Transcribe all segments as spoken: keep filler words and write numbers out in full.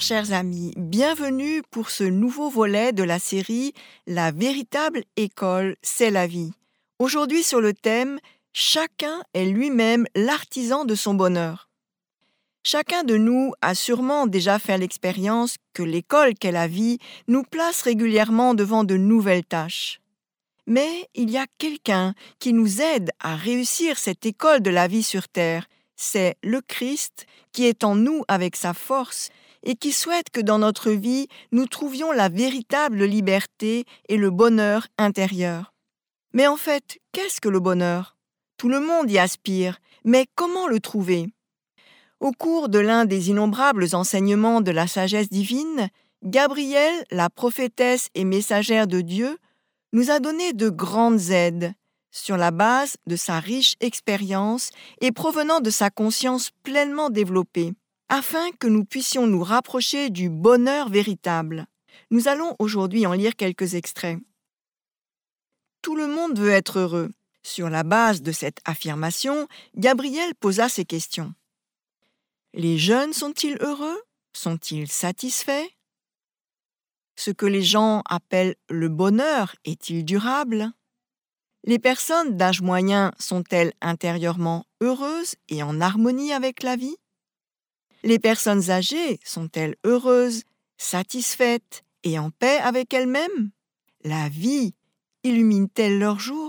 chers amis, bienvenue pour ce nouveau volet de la série « La véritable école, c'est la vie ». Aujourd'hui sur le thème « Chacun est lui-même l'artisan de son bonheur ». Chacun de nous a sûrement déjà fait l'expérience que l'école qu'est la vie nous place régulièrement devant de nouvelles tâches. Mais il y a quelqu'un qui nous aide à réussir cette école de la vie sur terre. C'est le Christ qui est en nous avec sa force et qui souhaite que dans notre vie, nous trouvions la véritable liberté et le bonheur intérieur. Mais en fait, qu'est-ce que le bonheur ? Tout le monde y aspire, mais comment le trouver ? Au cours de l'un des innombrables enseignements de la sagesse divine, Gabrielle, la prophétesse et messagère de Dieu, nous a donné de grandes aides sur la base de sa riche expérience et provenant de sa conscience pleinement développée, afin que nous puissions nous rapprocher du bonheur véritable. Nous allons aujourd'hui en lire quelques extraits. Tout le monde veut être heureux. Sur la base de cette affirmation, Gabrielle posa ces questions. Les jeunes sont-ils heureux ? Sont-ils satisfaits ? Ce que les gens appellent le bonheur est-il durable ? Les personnes d'âge moyen sont-elles intérieurement heureuses et en harmonie avec la vie ? Les personnes âgées sont-elles heureuses, satisfaites et en paix avec elles-mêmes ? La vie illumine-t-elle leurs jours ?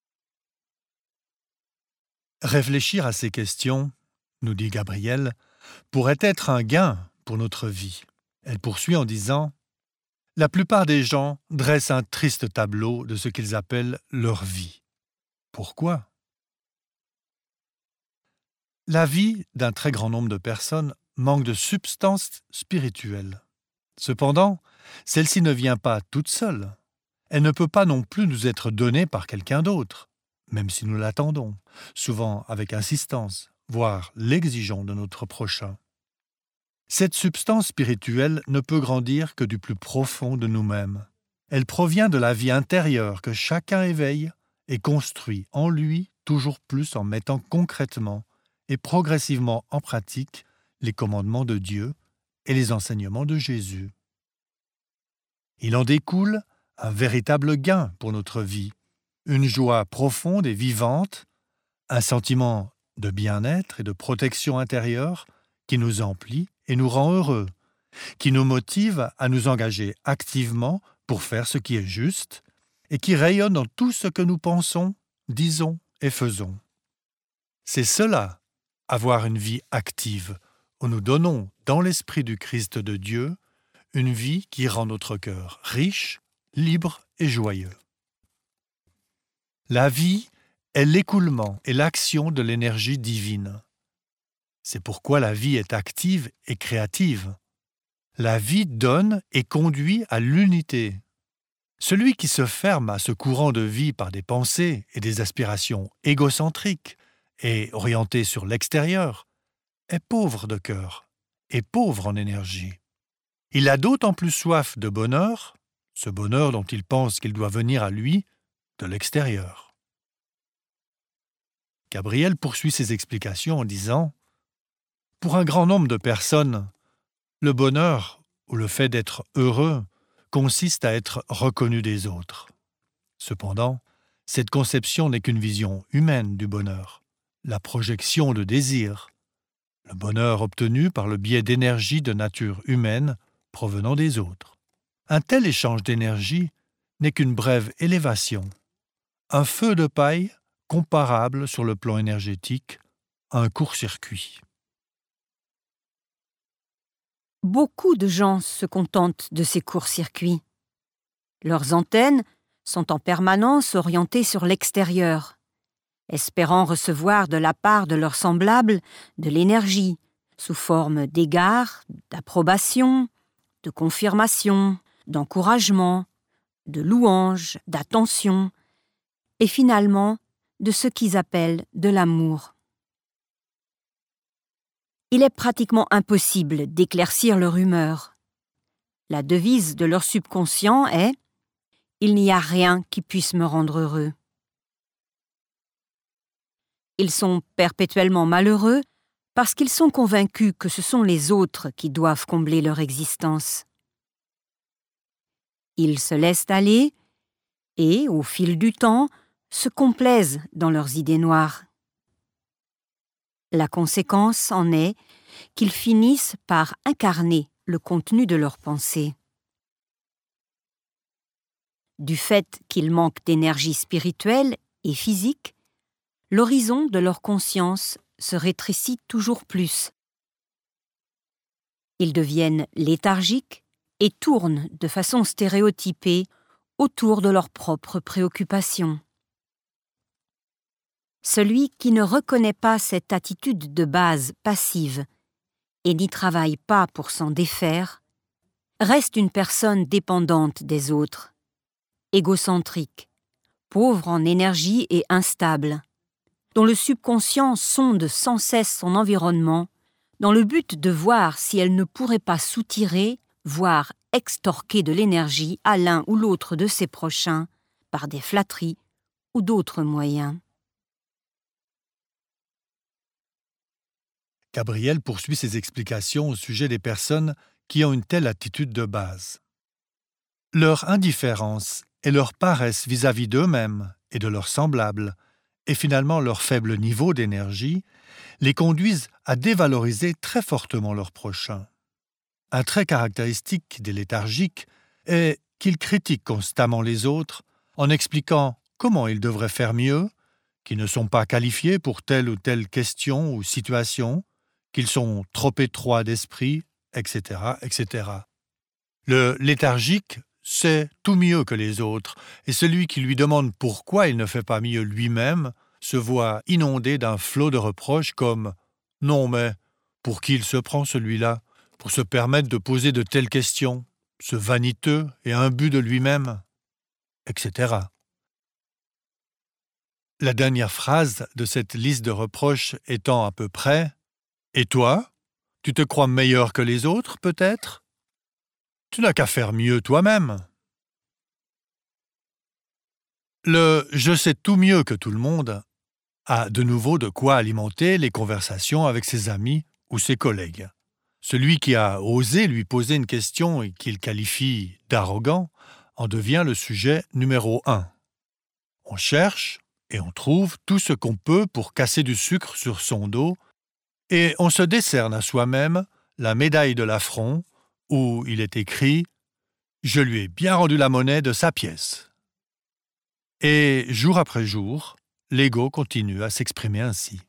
Réfléchir à ces questions, nous dit Gabrielle, pourrait être un gain pour notre vie. Elle poursuit en disant « La plupart des gens dressent un triste tableau de ce qu'ils appellent leur vie. Pourquoi ? La vie d'un très grand nombre de personnes manque de substance spirituelle. Cependant, celle-ci ne vient pas toute seule. Elle ne peut pas non plus nous être donnée par quelqu'un d'autre, même si nous l'attendons, souvent avec insistance, voire l'exigeons de notre prochain. Cette substance spirituelle ne peut grandir que du plus profond de nous-mêmes. Elle provient de la vie intérieure que chacun éveille et construit en lui toujours plus en mettant concrètement et progressivement en pratique les commandements de Dieu et les enseignements de Jésus. Il en découle un véritable gain pour notre vie, une joie profonde et vivante, un sentiment de bien-être et de protection intérieure qui nous emplit et nous rend heureux, qui nous motive à nous engager activement pour faire ce qui est juste et qui rayonne dans tout ce que nous pensons, disons et faisons. C'est cela, avoir une vie active, où nous donnons, dans l'esprit du Christ de Dieu, une vie qui rend notre cœur riche, libre et joyeux. La vie est l'écoulement et l'action de l'énergie divine. C'est pourquoi la vie est active et créative. La vie donne et conduit à l'unité. Celui qui se ferme à ce courant de vie par des pensées et des aspirations égocentriques et orientées sur l'extérieur est pauvre de cœur et pauvre en énergie. Il a d'autant plus soif de bonheur, ce bonheur dont il pense qu'il doit venir à lui de l'extérieur. Gabrielle poursuit ses explications en disant « Pour un grand nombre de personnes, le bonheur ou le fait d'être heureux consiste à être reconnu des autres. Cependant, cette conception n'est qu'une vision humaine du bonheur, la projection de désir, le bonheur obtenu par le biais d'énergie de nature humaine provenant des autres. Un tel échange d'énergie n'est qu'une brève élévation, un feu de paille comparable sur le plan énergétique à un court-circuit. » Beaucoup de gens se contentent de ces courts-circuits. Leurs antennes sont en permanence orientées sur l'extérieur, espérant recevoir de la part de leurs semblables de l'énergie, sous forme d'égards, d'approbation, de confirmation, d'encouragement, de louange, d'attention, et finalement de ce qu'ils appellent de l'amour. Il est pratiquement impossible d'éclaircir leur humeur. La devise de leur subconscient est « Il n'y a rien qui puisse me rendre heureux ». Ils sont perpétuellement malheureux parce qu'ils sont convaincus que ce sont les autres qui doivent combler leur existence. Ils se laissent aller et, au fil du temps, se complaisent dans leurs idées noires. La conséquence en est qu'ils finissent par incarner le contenu de leurs pensées. Du fait qu'ils manquent d'énergie spirituelle et physique, l'horizon de leur conscience se rétrécit toujours plus. Ils deviennent léthargiques et tournent de façon stéréotypée autour de leurs propres préoccupations. Celui qui ne reconnaît pas cette attitude de base passive et n'y travaille pas pour s'en défaire, reste une personne dépendante des autres, égocentrique, pauvre en énergie et instable, dont le subconscient sonde sans cesse son environnement dans le but de voir si elle ne pourrait pas soutirer, voire extorquer de l'énergie à l'un ou l'autre de ses prochains par des flatteries ou d'autres moyens. Gabriel poursuit ses explications au sujet des personnes qui ont une telle attitude de base. Leur indifférence et leur paresse vis-à-vis d'eux-mêmes et de leurs semblables, et finalement leur faible niveau d'énergie, les conduisent à dévaloriser très fortement leurs prochains. Un trait caractéristique des léthargiques est qu'ils critiquent constamment les autres en expliquant comment ils devraient faire mieux, qu'ils ne sont pas qualifiés pour telle ou telle question ou situation, qu'ils sont trop étroits d'esprit, et cetera, et cetera. Le léthargique sait tout mieux que les autres, et celui qui lui demande pourquoi il ne fait pas mieux lui-même se voit inondé d'un flot de reproches comme « Non, mais pour qui il se prend celui-là, pour se permettre de poser de telles questions, ce vaniteux et imbu de lui-même » et cetera. La dernière phrase de cette liste de reproches étant à peu près « Et toi, tu te crois meilleur que les autres, peut-être ? Tu n'as qu'à faire mieux toi-même. » Le « je sais tout mieux que tout le monde » a de nouveau de quoi alimenter les conversations avec ses amis ou ses collègues. Celui qui a osé lui poser une question et qu'il qualifie d'arrogant en devient le sujet numéro un. On cherche et on trouve tout ce qu'on peut pour casser du sucre sur son dos et on se décerne à soi-même la médaille de l'affront où il est écrit « Je lui ai bien rendu la monnaie de sa pièce ». Et jour après jour, l'ego continue à s'exprimer ainsi.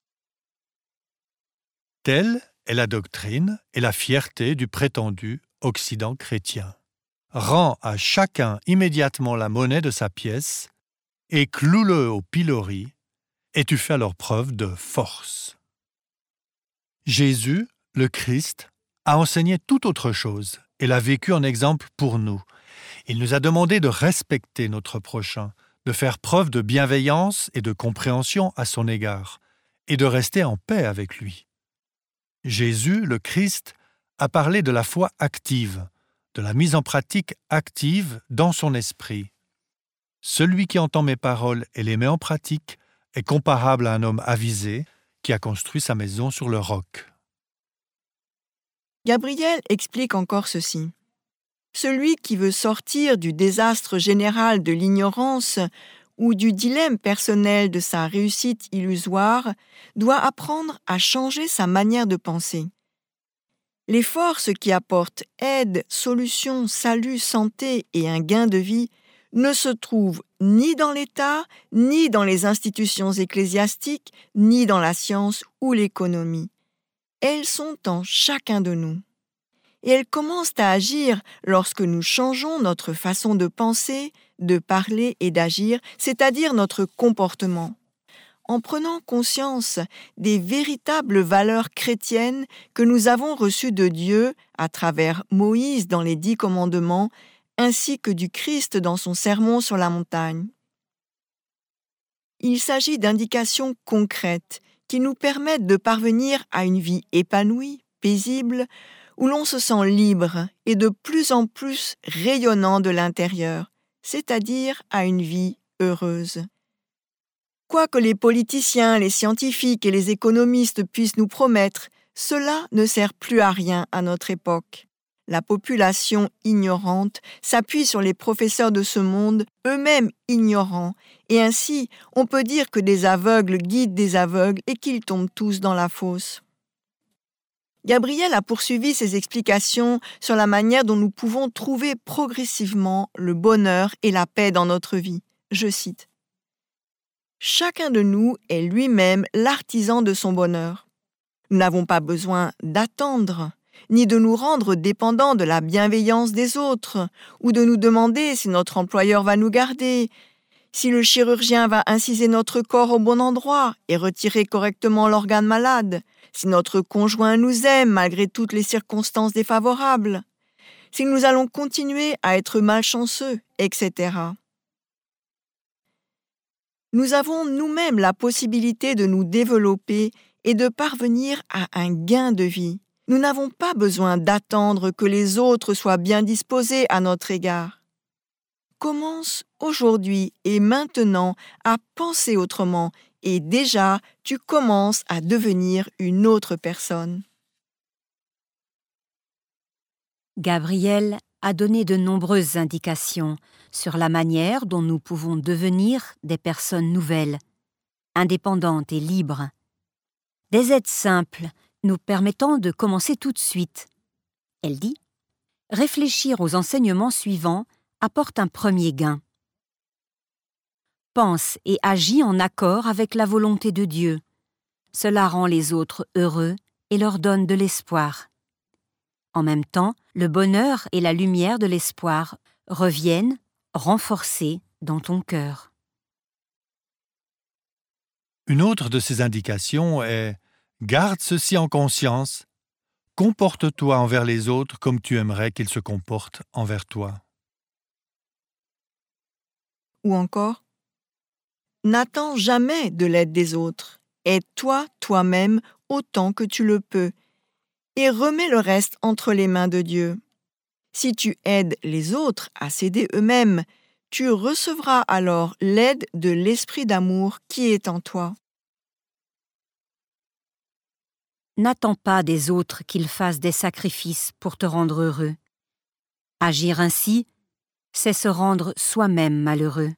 Telle est la doctrine et la fierté du prétendu Occident chrétien. Rends à chacun immédiatement la monnaie de sa pièce et cloue-le au pilori, et tu fais alors preuve de force. Jésus, le Christ, a enseigné tout autre chose et l'a vécu en exemple pour nous. Il nous a demandé de respecter notre prochain, de faire preuve de bienveillance et de compréhension à son égard, et de rester en paix avec lui. Jésus, le Christ, a parlé de la foi active, de la mise en pratique active dans son esprit. Celui qui entend mes paroles et les met en pratique est comparable à un homme avisé qui a construit sa maison sur le roc. Gabriel explique encore ceci. Celui qui veut sortir du désastre général de l'ignorance ou du dilemme personnel de sa réussite illusoire doit apprendre à changer sa manière de penser. Les forces qui apportent aide, solution, salut, santé et un gain de vie ne se trouvent ni dans l'État, ni dans les institutions ecclésiastiques, ni dans la science ou l'économie. Elles sont en chacun de nous. Et elles commencent à agir lorsque nous changeons notre façon de penser, de parler et d'agir, c'est-à-dire notre comportement. En prenant conscience des véritables valeurs chrétiennes que nous avons reçues de Dieu à travers Moïse dans les Dix Commandements, ainsi que du Christ dans son sermon sur la montagne. Il s'agit d'indications concrètes qui nous permettent de parvenir à une vie épanouie, paisible, où l'on se sent libre et de plus en plus rayonnant de l'intérieur, c'est-à-dire à une vie heureuse. Quoi que les politiciens, les scientifiques et les économistes puissent nous promettre, cela ne sert plus à rien à notre époque. La population ignorante s'appuie sur les professeurs de ce monde, eux-mêmes ignorants, et ainsi on peut dire que des aveugles guident des aveugles et qu'ils tombent tous dans la fosse. Gabriel a poursuivi ses explications sur la manière dont nous pouvons trouver progressivement le bonheur et la paix dans notre vie. Je cite. « Chacun de nous est lui-même l'artisan de son bonheur. Nous n'avons pas besoin d'attendre, ni de nous rendre dépendants de la bienveillance des autres, ou de nous demander si notre employeur va nous garder, si le chirurgien va inciser notre corps au bon endroit et retirer correctement l'organe malade, si notre conjoint nous aime malgré toutes les circonstances défavorables, si nous allons continuer à être malchanceux, et cetera. Nous avons nous-mêmes la possibilité de nous développer et de parvenir à un gain de vie. Nous n'avons pas besoin d'attendre que les autres soient bien disposés à notre égard. Commence aujourd'hui et maintenant à penser autrement et déjà tu commences à devenir une autre personne. » Gabriel a donné de nombreuses indications sur la manière dont nous pouvons devenir des personnes nouvelles, indépendantes et libres. Des aides simples nous permettant de commencer tout de suite. Elle dit « Réfléchir aux enseignements suivants apporte un premier gain. Pense et agis en accord avec la volonté de Dieu. Cela rend les autres heureux et leur donne de l'espoir. En même temps, le bonheur et la lumière de l'espoir reviennent renforcés dans ton cœur. » Une autre de ces indications est « Garde ceci en conscience, comporte-toi envers les autres comme tu aimerais qu'ils se comportent envers toi. » Ou encore, « N'attends jamais de l'aide des autres, aide-toi toi-même autant que tu le peux, et remets le reste entre les mains de Dieu. Si tu aides les autres à s'aider eux-mêmes, tu recevras alors l'aide de l'esprit d'amour qui est en toi. » N'attends pas des autres qu'ils fassent des sacrifices pour te rendre heureux. Agir ainsi, c'est se rendre soi-même malheureux.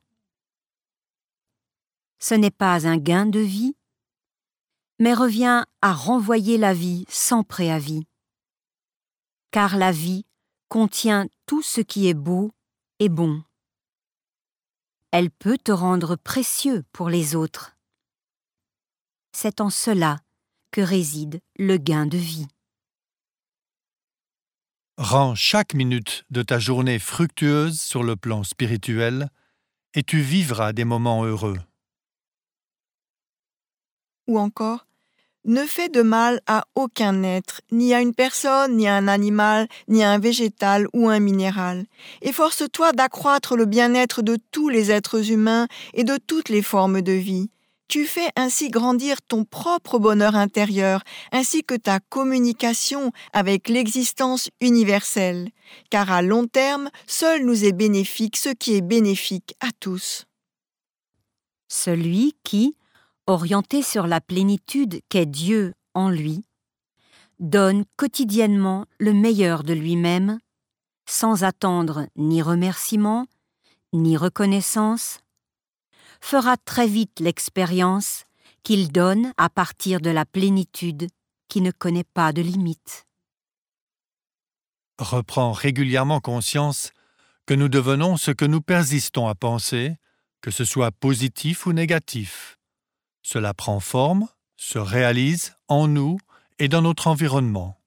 Ce n'est pas un gain de vie, mais revient à renvoyer la vie sans préavis. Car la vie contient tout ce qui est beau et bon. Elle peut te rendre précieux pour les autres. C'est en cela que réside le gain de vie. Rends chaque minute de ta journée fructueuse sur le plan spirituel et tu vivras des moments heureux. Ou encore, ne fais de mal à aucun être, ni à une personne, ni à un animal, ni à un végétal ou un minéral. Efforce-toi d'accroître le bien-être de tous les êtres humains et de toutes les formes de vie. Tu fais ainsi grandir ton propre bonheur intérieur, ainsi que ta communication avec l'existence universelle, car à long terme, seul nous est bénéfique ce qui est bénéfique à tous. Celui qui, orienté sur la plénitude qu'est Dieu en lui, donne quotidiennement le meilleur de lui-même, sans attendre ni remerciement, ni reconnaissance, fera très vite l'expérience qu'il donne à partir de la plénitude qui ne connaît pas de limites. Reprends régulièrement conscience que nous devenons ce que nous persistons à penser, que ce soit positif ou négatif. Cela prend forme, se réalise en nous et dans notre environnement.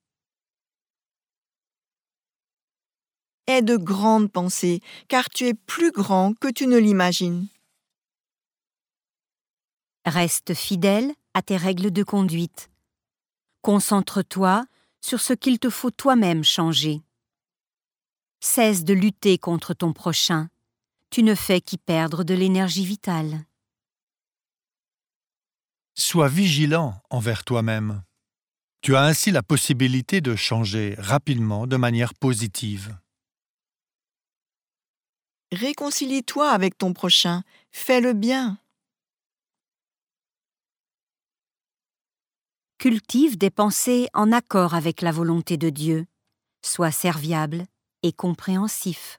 Aie de grandes pensées, car tu es plus grand que tu ne l'imagines. Reste fidèle à tes règles de conduite. Concentre-toi sur ce qu'il te faut toi-même changer. Cesse de lutter contre ton prochain. Tu ne fais qu'y perdre de l'énergie vitale. Sois vigilant envers toi-même. Tu as ainsi la possibilité de changer rapidement de manière positive. Réconcilie-toi avec ton prochain, fais le bien. cultive des pensées en accord avec la volonté de Dieu, sois serviable et compréhensif.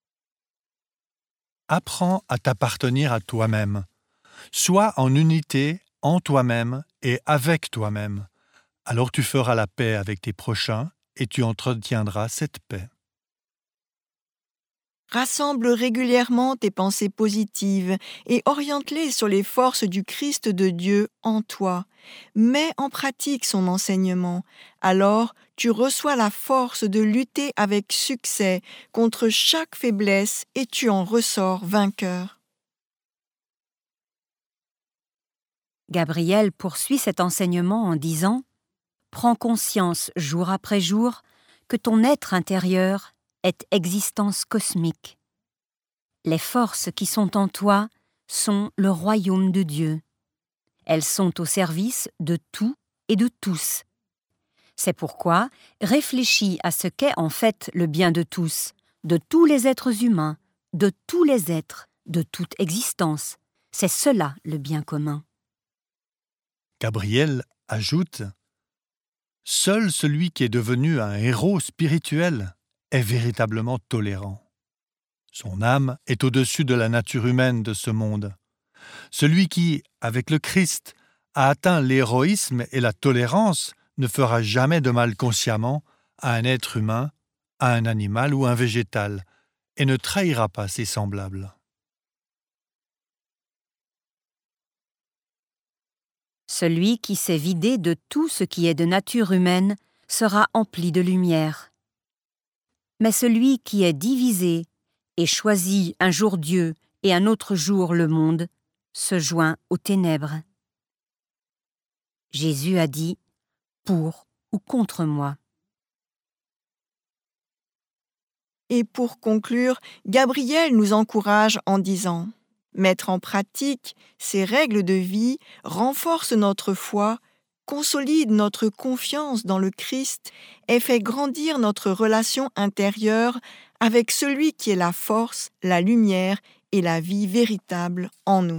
Apprends à t'appartenir à toi-même. Sois en unité en toi-même et avec toi-même. Alors tu feras la paix avec tes prochains et tu entretiendras cette paix. Rassemble régulièrement tes pensées positives et oriente-les sur les forces du Christ de Dieu en toi. Mets en pratique son enseignement. Alors, tu reçois la force de lutter avec succès contre chaque faiblesse et tu en ressors vainqueur. Gabriel poursuit cet enseignement en disant « Prends conscience jour après jour que ton être intérieur est existence cosmique. Les forces qui sont en toi sont le royaume de Dieu. Elles sont au service de tout et de tous. C'est pourquoi réfléchis à ce qu'est en fait le bien de tous, de tous les êtres humains, de tous les êtres, de toute existence. C'est cela le bien commun. » Gabriel ajoute « Seul celui qui est devenu un héros spirituel est véritablement tolérant. Son âme est au-dessus de la nature humaine de ce monde. Celui qui, avec le Christ, a atteint l'héroïsme et la tolérance ne fera jamais de mal consciemment à un être humain, à un animal ou un végétal, et ne trahira pas ses semblables. » Celui qui s'est vidé de tout ce qui est de nature humaine sera empli de lumière. Mais celui qui est divisé et choisit un jour Dieu et un autre jour le monde se joint aux ténèbres. Jésus a dit « pour ou contre moi ». Et pour conclure, Gabriel nous encourage en disant « Mettre en pratique ces règles de vie renforce notre foi, consolide notre confiance dans le Christ et fait grandir notre relation intérieure avec celui qui est la force, la lumière et la vie véritable en nous. »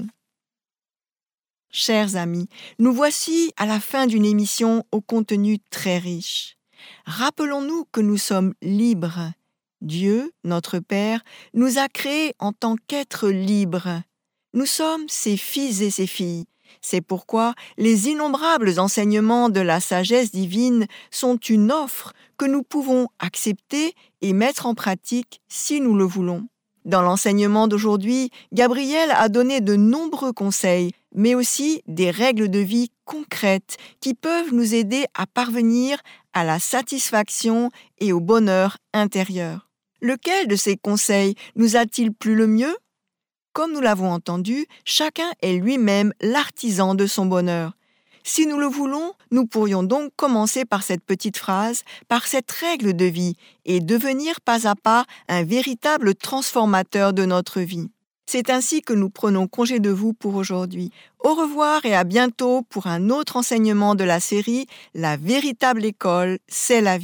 Chers amis, nous voici à la fin d'une émission au contenu très riche. Rappelons-nous que nous sommes libres. Dieu, notre Père, nous a créés en tant qu'êtres libres. Nous sommes ses fils et ses filles. C'est pourquoi les innombrables enseignements de la sagesse divine sont une offre que nous pouvons accepter et mettre en pratique si nous le voulons. Dans l'enseignement d'aujourd'hui, Gabriel a donné de nombreux conseils, mais aussi des règles de vie concrètes qui peuvent nous aider à parvenir à la satisfaction et au bonheur intérieur. Lequel de ces conseils nous a-t-il plu le mieux ? Comme nous l'avons entendu, chacun est lui-même l'artisan de son bonheur. Si nous le voulons, nous pourrions donc commencer par cette petite phrase, par cette règle de vie, et devenir pas à pas un véritable transformateur de notre vie. C'est ainsi que nous prenons congé de vous pour aujourd'hui. Au revoir et à bientôt pour un autre enseignement de la série « La véritable école, c'est la vie ».